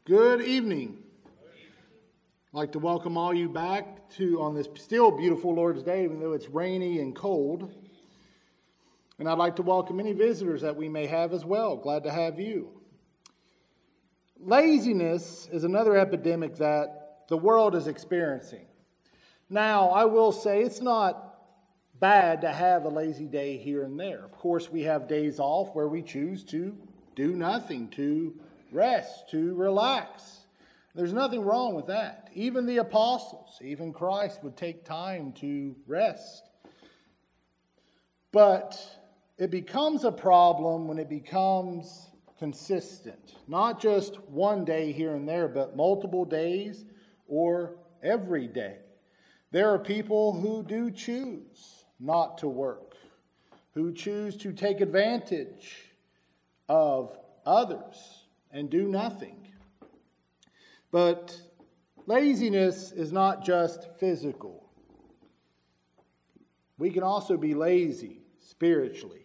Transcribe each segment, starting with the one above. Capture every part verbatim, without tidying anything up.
Good evening. I'd like to welcome all you back to on this still beautiful Lord's Day, even though it's rainy and cold. And I'd like to welcome any visitors that we may have as well. Glad to have you. Laziness is another epidemic that the world is experiencing. Now, I will say it's not bad to have a lazy day here and there. Of course, we have days off where we choose to do nothing, to rest, to relax. There's nothing wrong with that. Even the apostles, even Christ would take time to rest. But it becomes a problem when it becomes consistent. Not just one day here and there, but multiple days or every day. There are people who do choose not to work, who choose to take advantage of others and do nothing. But laziness is not just physical. We can also be lazy spiritually.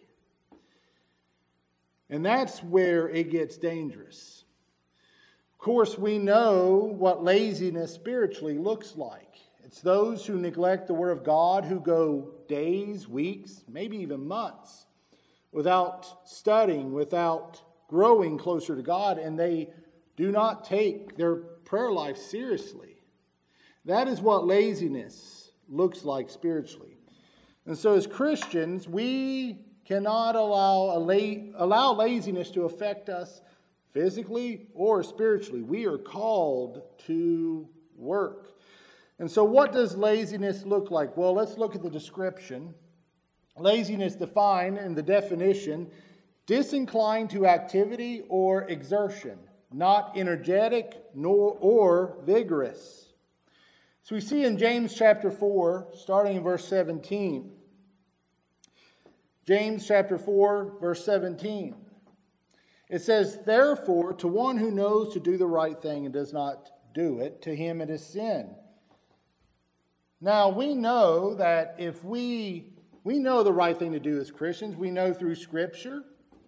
And that's where it gets dangerous. Of course, we know what laziness spiritually looks like. It's those who neglect the Word of God, who go days, weeks, maybe even months without studying, without growing closer to God, and they do not take their prayer life seriously. That is what laziness looks like spiritually. And so as Christians, we cannot allow, a la- allow laziness to affect us physically or spiritually. We are called to work. And so what does laziness look like? Well, let's look at the description. Laziness defined in the definition: disinclined to activity or exertion, not energetic nor or vigorous. So we see in James chapter four, starting in verse seventeen. James chapter four, verse seventeen. It says, "Therefore, to one who knows to do the right thing and does not do it, to him it is sin." Now, we know that if we, we know the right thing to do as Christians, we know through Scripture.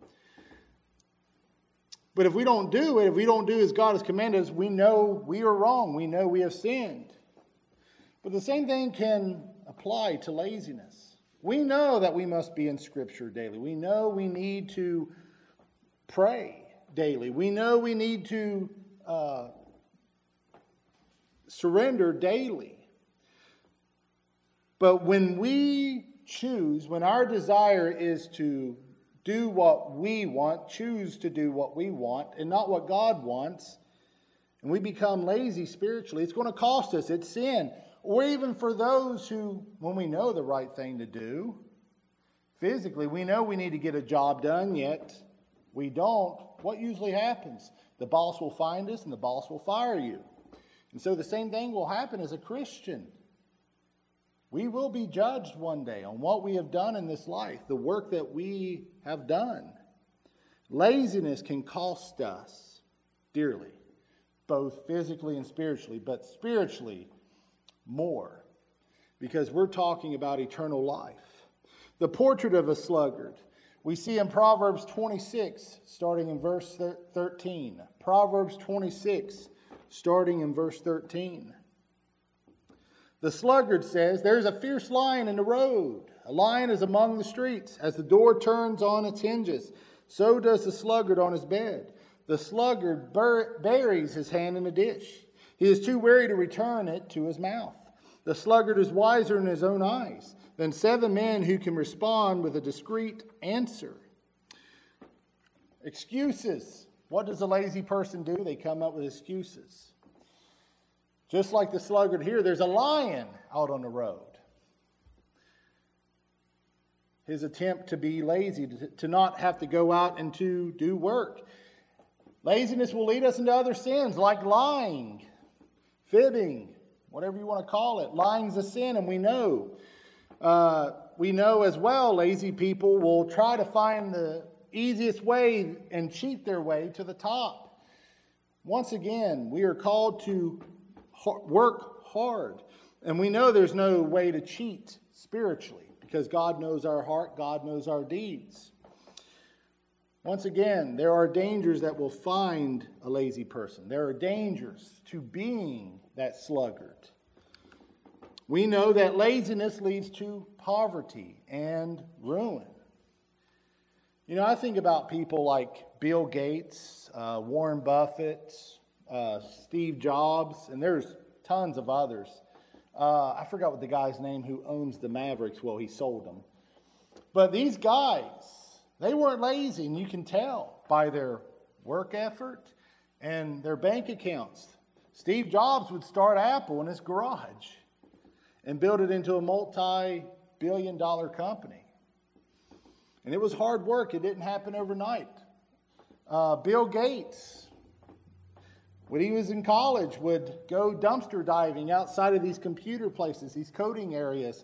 But if we don't do it, if we don't do as God has commanded us, we know we are wrong. We know we have sinned. But the same thing can apply to laziness. We know that we must be in Scripture daily. We know we need to pray daily. We know we need to uh, surrender daily. But when we choose, when our desire is to do what we want, choose to do what we want, and not what God wants, and we become lazy spiritually, it's going to cost us. It's sin. Or even for those who, when we know the right thing to do, physically, we know we need to get a job done, yet we don't. What usually happens? The boss will find us and the boss will fire you. And so the same thing will happen as a Christian. We will be judged one day on what we have done in this life, the work that we have done. Laziness can cost us dearly, both physically and spiritually, but spiritually more, because we're talking about eternal life. The portrait of a sluggard we see in Proverbs twenty-six, starting in verse thirteen. Proverbs twenty-six, starting in verse thirteen. The sluggard says, "There's a fierce lion in the road. A lion is among the streets. As the door turns on its hinges, so does the sluggard on his bed. The sluggard bur- buries his hand in a dish. He is too weary to return it to his mouth. The sluggard is wiser in his own eyes than seven men who can respond with a discreet answer." Excuses. What does a lazy person do? They come up with excuses. Just like the sluggard here, there's a lion out on the road. His attempt to be lazy, to, to not have to go out and to do work. Laziness will lead us into other sins like lying, fibbing, whatever you want to call it. Lying's a sin, and we know. Uh, we know as well lazy people will try to find the easiest way and cheat their way to the top. Once again, we are called to work hard. And we know there's no way to cheat spiritually because God knows our heart, God knows our deeds. Once again, there are dangers that will find a lazy person. There are dangers to being that sluggard. We know that laziness leads to poverty and ruin. You know, I think about people like Bill Gates, uh, Warren Buffett, uh, Steve Jobs, and there's tons of others. Uh, I forgot what the guy's name who owns the Mavericks. Well, he sold them. But these guys, they weren't lazy, and you can tell by their work effort and their bank accounts. Steve Jobs would start Apple in his garage and build it into a multi-billion dollar company. And it was hard work. It didn't happen overnight. Uh, Bill Gates, when he was in college, would go dumpster diving outside of these computer places, these coding areas,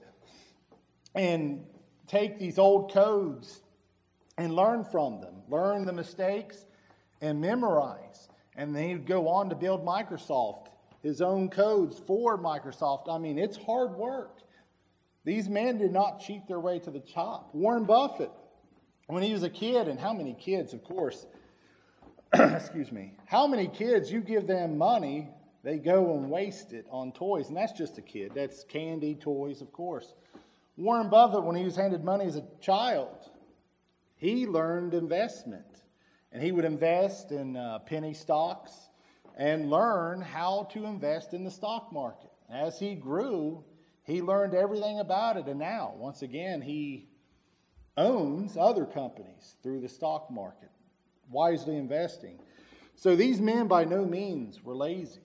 and take these old codes and learn from them, learn the mistakes, and memorize. And then he'd go on to build Microsoft, his own codes for Microsoft. I mean, it's hard work. These men did not cheat their way to the top. Warren Buffett, when he was a kid, and how many kids, of course, excuse me, how many kids, you give them money, they go and waste it on toys. And that's just a kid. That's candy, toys, of course. Warren Buffett, when he was handed money as a child, he learned investment. And he would invest in uh, penny stocks and learn how to invest in the stock market. As he grew, he learned everything about it. And now, once again, he owns other companies through the stock market, wisely investing. So these men by no means were lazy.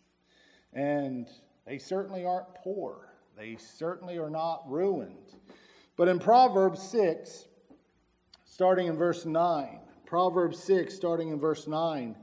And they certainly aren't poor. They certainly are not ruined. But in Proverbs six, starting in verse nine, Proverbs six, starting in verse nine,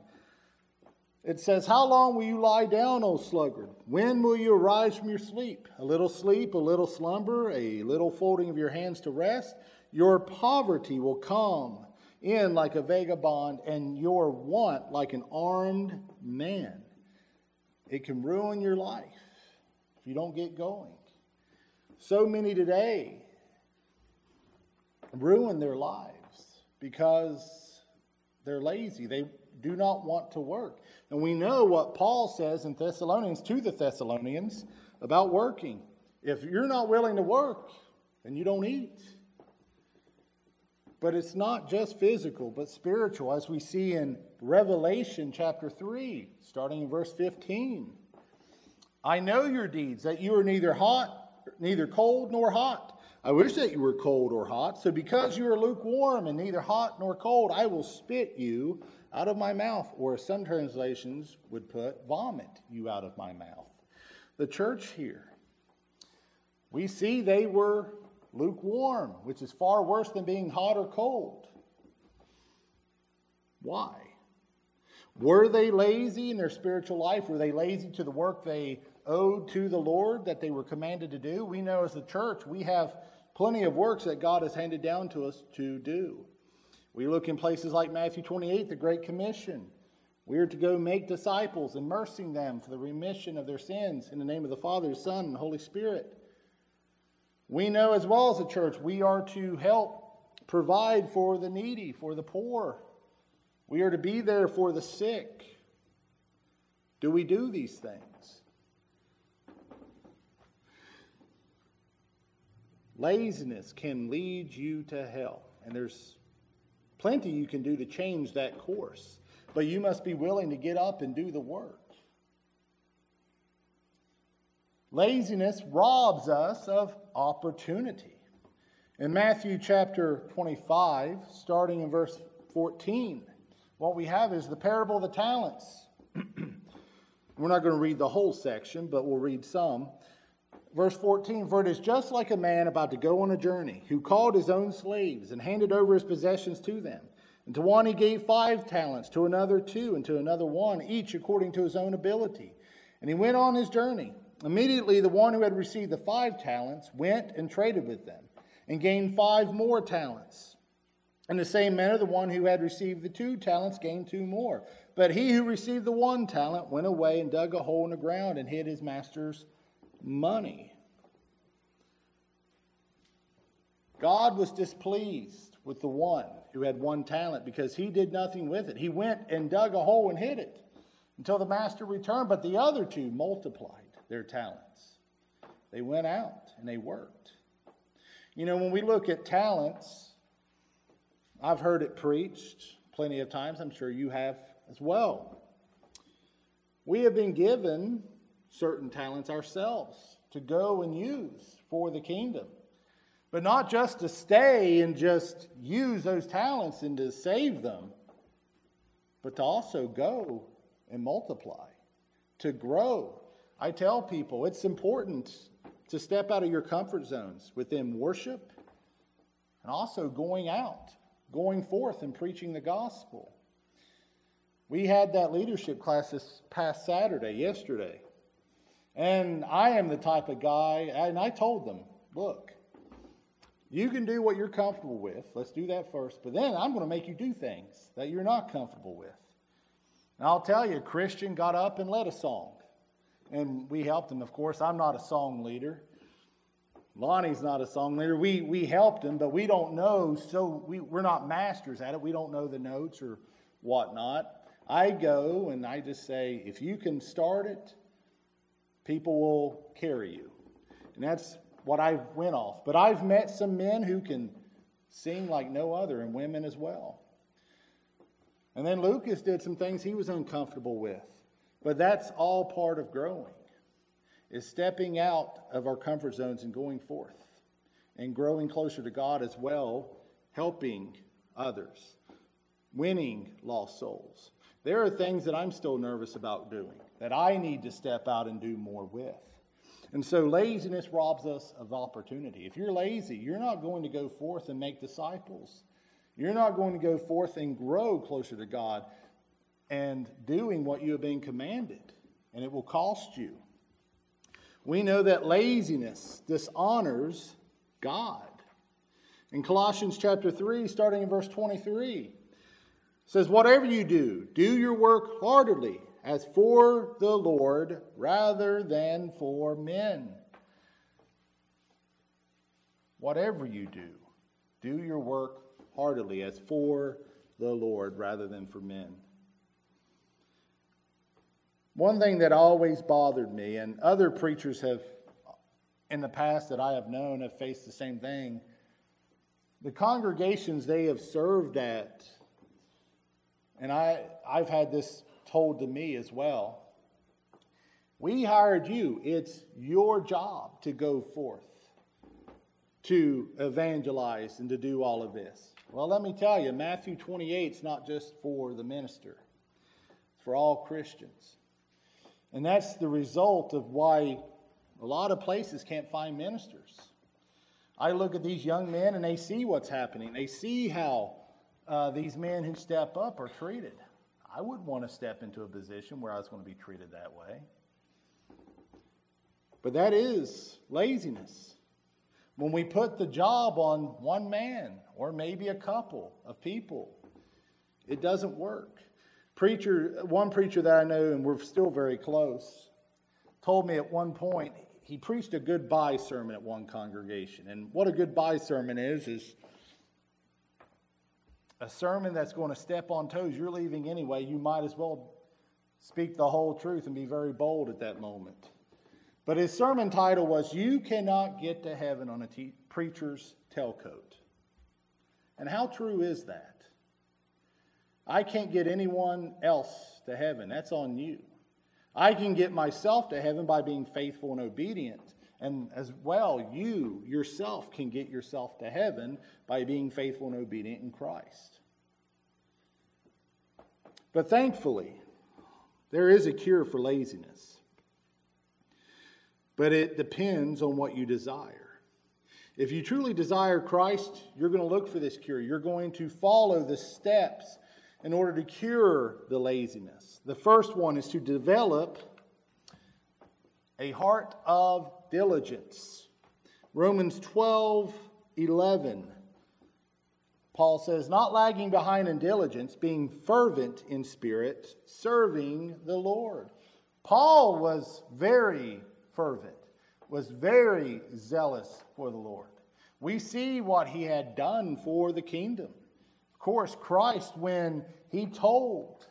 it says, "How long will you lie down, O sluggard? When will you arise from your sleep? A little sleep, a little slumber, a little folding of your hands to rest. Your poverty will come in like a vagabond, and your want like an armed man." It can ruin your life if you don't get going. So many today ruin their lives because they're lazy. They do not want to work. And we know what Paul says in Thessalonians to the Thessalonians about working. If you're not willing to work, then you don't eat. But it's not just physical, but spiritual, as we see in Revelation chapter three, starting in verse fifteen. "I know your deeds, that you are neither hot, neither cold nor hot. I wish that you were cold or hot. So because you are lukewarm and neither hot nor cold, I will spit you out of my mouth." Or as some translations would put, vomit you out of my mouth. The church here, we see they were lukewarm, which is far worse than being hot or cold. Why? Were they lazy in their spiritual life? Were they lazy to the work they owed to the Lord that they were commanded to do? We know as the church, we have plenty of works that God has handed down to us to do. We look in places like Matthew twenty-eight, the Great Commission. We are to go make disciples, immersing them for the remission of their sins in the name of the Father, the Son, and the Holy Spirit. We know as well as a church, we are to help provide for the needy, for the poor. We are to be there for the sick. Do we do these things? Laziness can lead you to hell. And there's plenty you can do to change that course. But you must be willing to get up and do the work. Laziness robs us of opportunity. In Matthew chapter twenty-five, starting in verse fourteen, what we have is the parable of the talents. We're not going to read the whole section, but we'll read some. Verse fourteen, "For it is just like a man about to go on a journey, who called his own slaves and handed over his possessions to them. And to one he gave five talents, to another two, and to another one, each according to his own ability. And he went on his journey. Immediately the one who had received the five talents went and traded with them, and gained five more talents. In the same manner, the one who had received the two talents gained two more. But he who received the one talent went away and dug a hole in the ground and hid his master's money." God was displeased with the one who had one talent because he did nothing with it. He went and dug a hole and hid it until the master returned. But the other two multiplied their talents. They went out and they worked. You know, when we look at talents, I've heard it preached plenty of times. I'm sure you have as well. We have been given certain talents ourselves to go and use for the kingdom. But not just to stay and just use those talents and to save them, but to also go and multiply, to grow. I tell people it's important to step out of your comfort zones within worship and also going out, going forth and preaching the gospel. We had that leadership class this past Saturday, yesterday. And I am the type of guy, and I told them, look, you can do what you're comfortable with. Let's do that first. But then I'm going to make you do things that you're not comfortable with. And I'll tell you, Christian got up and led a song. And we helped him. Of course, I'm not a song leader. Lonnie's not a song leader. We we helped him, but we don't know. So we, we're not masters at it. We don't know the notes or whatnot. I go and I just say, if you can start it, people will carry you. And that's what I went off. But I've met some men who can sing like no other, and women as well. And then Lucas did some things he was uncomfortable with. But that's all part of growing, is stepping out of our comfort zones and going forth and growing closer to God as well, helping others, winning lost souls. There are things that I'm still nervous about doing, that I need to step out and do more with. And so laziness robs us of opportunity. If you're lazy, you're not going to go forth and make disciples. You're not going to go forth and grow closer to God and doing what you have been commanded. And it will cost you. We know that laziness dishonors God. In Colossians chapter three, starting in verse twenty-three, it says, whatever you do, do your work heartily, as for the Lord rather than for men. Whatever you do, do your work heartily as for the Lord rather than for men. One thing that always bothered me, and other preachers have in the past that I have known have faced the same thing, the congregations they have served at, and I, I've had this told to me as well. We hired you. It's your job to go forth, to evangelize and to do all of this. Well, let me tell you, Matthew twenty-eight is not just for the minister. It's for all Christians. And that's the result of why a lot of places can't find ministers. I look at these young men and they see what's happening. They see how uh, these men who step up are treated. I wouldn't want to step into a position where I was going to be treated that way. But that is laziness. When we put the job on one man or maybe a couple of people, it doesn't work. Preacher, one preacher that I know, and we're still very close, told me at one point, he preached a goodbye sermon at one congregation. And what a goodbye sermon is, is a sermon that's going to step on toes. You're leaving anyway. You might as well speak the whole truth and be very bold at that moment. But his sermon title was, You Cannot Get to Heaven on a te- Preacher's Tailcoat. And how true is that? I can't get anyone else to heaven. That's on you. I can get myself to heaven by being faithful and obedient. And as well, you yourself can get yourself to heaven by being faithful and obedient in Christ. But thankfully, there is a cure for laziness. But it depends on what you desire. If you truly desire Christ, you're going to look for this cure. You're going to follow the steps in order to cure the laziness. The first one is to develop a heart of diligence. Romans twelve eleven. Paul says, not lagging behind in diligence, being fervent in spirit, serving the Lord. Paul was very fervent, was very zealous for the Lord. We see what he had done for the kingdom. course, Christ, when he told,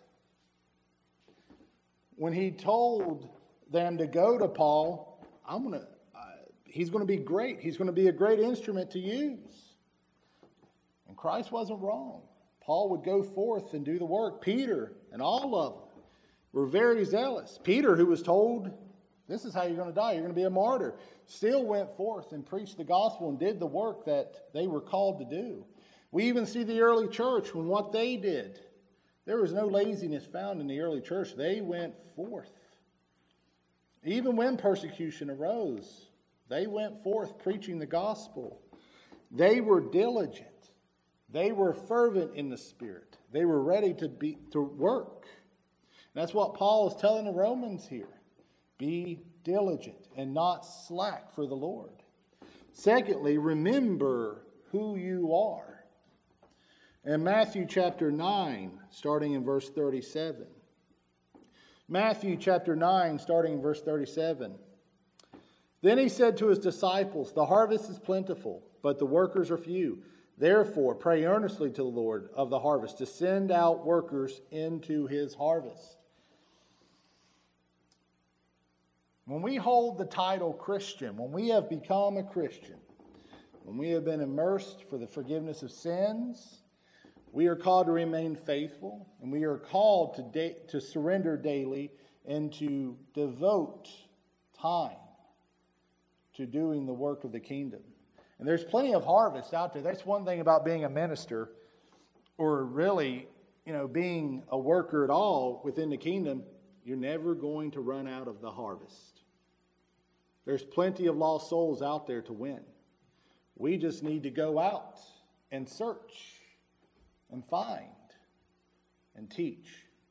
when he told them to go to Paul, I'm gonna, uh, he's going to be great. He's going to be a great instrument to use. And Christ wasn't wrong. Paul would go forth and do the work. Peter and all of them were very zealous. Peter, who was told, this is how you're going to die, you're going to be a martyr, still went forth and preached the gospel and did the work that they were called to do. We even see the early church, when what they did, there was no laziness found in the early church. They went forth. Even when persecution arose, they went forth preaching the gospel. They were diligent. They were fervent in the Spirit. They were ready to be to work. And that's what Paul is telling the Romans here. Be diligent and not slack for the Lord. Secondly, remember who you are. In Matthew chapter nine, starting in verse thirty-seven. Matthew chapter nine, starting in verse thirty-seven. Then he said to his disciples, the harvest is plentiful, but the workers are few. Therefore, pray earnestly to the Lord of the harvest to send out workers into his harvest. When we hold the title Christian, when we have become a Christian, when we have been immersed for the forgiveness of sins, we are called to remain faithful, and we are called to, da- to surrender daily and to devote time to doing the work of the kingdom. And there's plenty of harvest out there. That's one thing about being a minister, or really, you know, being a worker at all within the kingdom. You're never going to run out of the harvest. There's plenty of lost souls out there to win. We just need to go out and search and find and teach.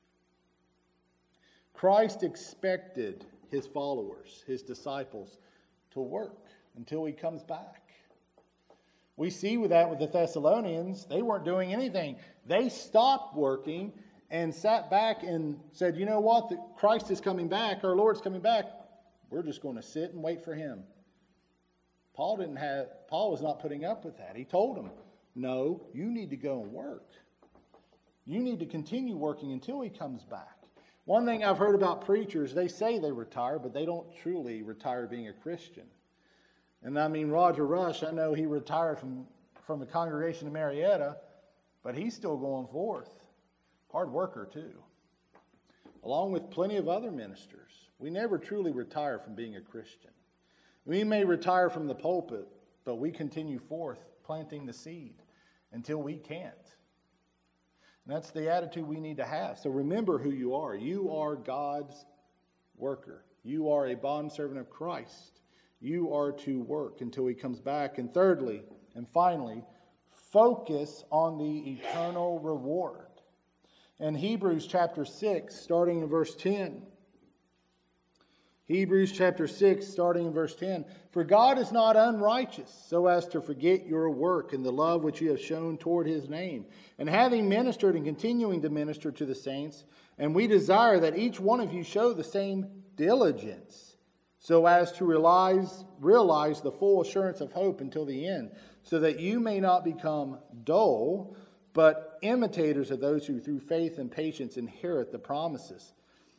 Christ expected his followers, his disciples, to work until he comes back. We see with that with the Thessalonians, they weren't doing anything. They stopped working and sat back and said, you know what, the Christ is coming back, our Lord's coming back. We're just going to sit and wait for him. Paul didn't have, Paul was not putting up with that. He told them, no, you need to go and work. You need to continue working until he comes back. One thing I've heard about preachers, they say they retire, but they don't truly retire being a Christian. And I mean, Roger Rush, I know he retired from, from the congregation of Marietta, but he's still going forth. Hard worker, too. Along with plenty of other ministers. We never truly retire from being a Christian. We may retire from the pulpit, but we continue forth planting the seed until we can't. And that's the attitude we need to have. So remember who you are. You are God's worker. You are a bondservant of Christ. You are to work until he comes back. And thirdly, and finally, focus on the eternal reward. In Hebrews chapter six, starting in verse ten. Hebrews chapter six, starting in verse ten. For God is not unrighteous, so as to forget your work and the love which you have shown toward his name. And having ministered and continuing to minister to the saints, and we desire that each one of you show the same diligence, so as to realize, realize the full assurance of hope until the end, so that you may not become dull, but imitators of those who through faith and patience inherit the promises.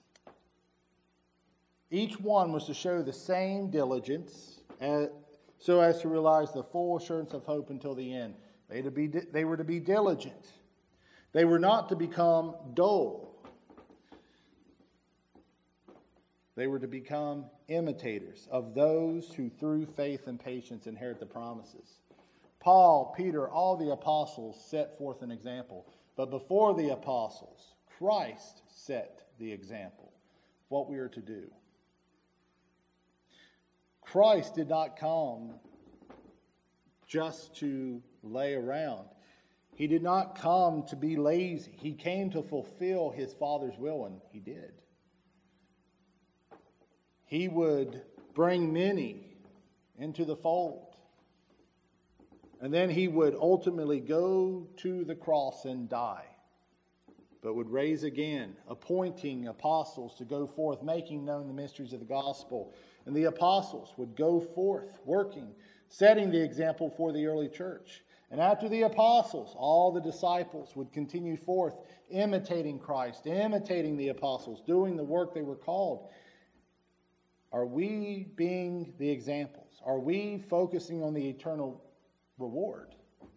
Each one was to show the same diligence, as, so as to realize the full assurance of hope until the end. They, to be, they were to be diligent. They were not to become dull. They were to become imitators of those who through faith and patience inherit the promises. Paul, Peter, all the apostles set forth an example. But before the apostles, Christ set the example of what we are to do. Christ did not come just to lay around. He did not come to be lazy. He came to fulfill his Father's will, and he did. He would bring many into the fold. And then he would ultimately go to the cross and die, but would raise again, appointing apostles to go forth, making known the mysteries of the gospel. And the apostles would go forth, working, setting the example for the early church. And after the apostles, all the disciples would continue forth, imitating Christ, imitating the apostles, doing the work they were called. Are we being the examples? Are we focusing on the eternal reward?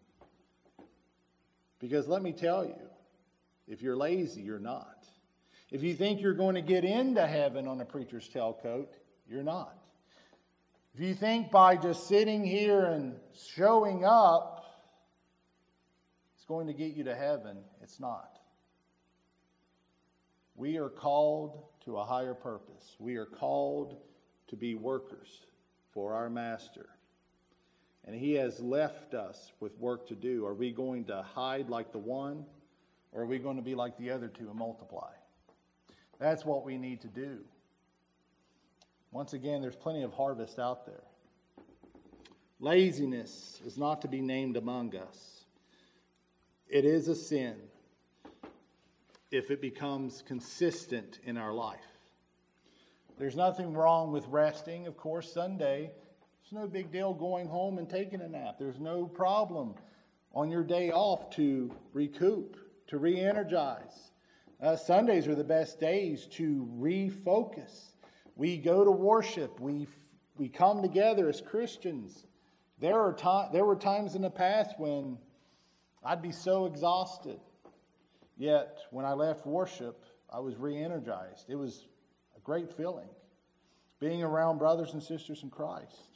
Because let me tell you, if you're lazy, you're not. If you think you're going to get into heaven on a preacher's tailcoat, you're not. If you think by just sitting here and showing up, it's going to get you to heaven, it's not. We are called to a higher purpose. We are called to be workers for our Master. And He has left us with work to do. Are we going to hide like the one, or are we going to be like the other two and multiply? That's what we need to do. Once again, there's plenty of harvest out there. Laziness is not to be named among us. It is a sin if it becomes consistent in our life. There's nothing wrong with resting. Of course, Sunday, it's no big deal going home and taking a nap. There's no problem on your day off to recoup, to re-energize. Uh, Sundays are the best days to refocus. We go to worship. We we come together as Christians. There are time, there were times in the past when I'd be so exhausted. Yet, when I left worship, I was re-energized. It was a great feeling, being around brothers and sisters in Christ.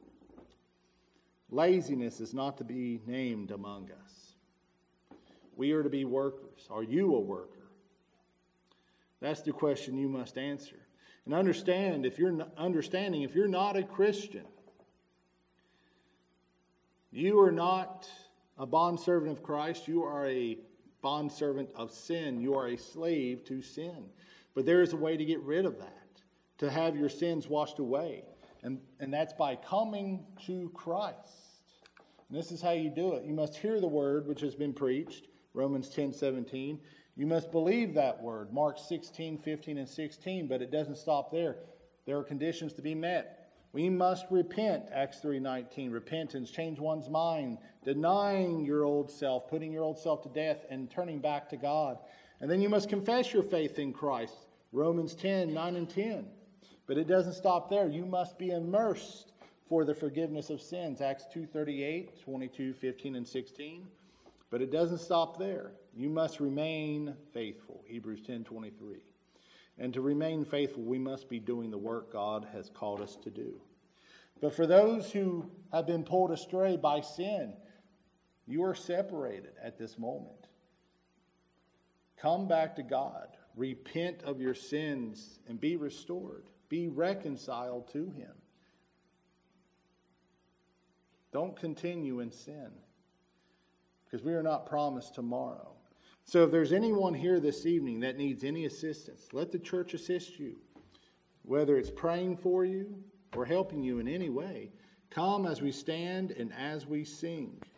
Laziness is not to be named among us. We are to be workers. Are you a worker? That's the question you must answer. And understand, if you're not, understanding, if you're not a Christian, you are not a bondservant of Christ. You are a bondservant of sin. You are a slave to sin. But there is a way to get rid of that, to have your sins washed away. And, and that's by coming to Christ. And this is how you do it. You must hear the word which has been preached, Romans ten seventeen. You must believe that word, Mark sixteen, fifteen, and sixteen. But it doesn't stop there. There are conditions to be met. We must repent, Acts three nineteen. Repentance, change one's mind, denying your old self, putting your old self to death, and turning back to God. And then you must confess your faith in Christ, Romans ten, nine, and ten. But it doesn't stop there. You must be immersed for the forgiveness of sins, Acts two thirty-eight, twenty-two, fifteen, and sixteen. But it doesn't stop there. You must remain faithful, Hebrews ten twenty-three. And to remain faithful, we must be doing the work God has called us to do. But for those who have been pulled astray by sin, you are separated at this moment. Come back to God. Repent of your sins and be restored. Be reconciled to Him. Don't continue in sin, because we are not promised tomorrow. So if there's anyone here this evening that needs any assistance, let the church assist you. Whether it's praying for you or helping you in any way, come as we stand and as we sing.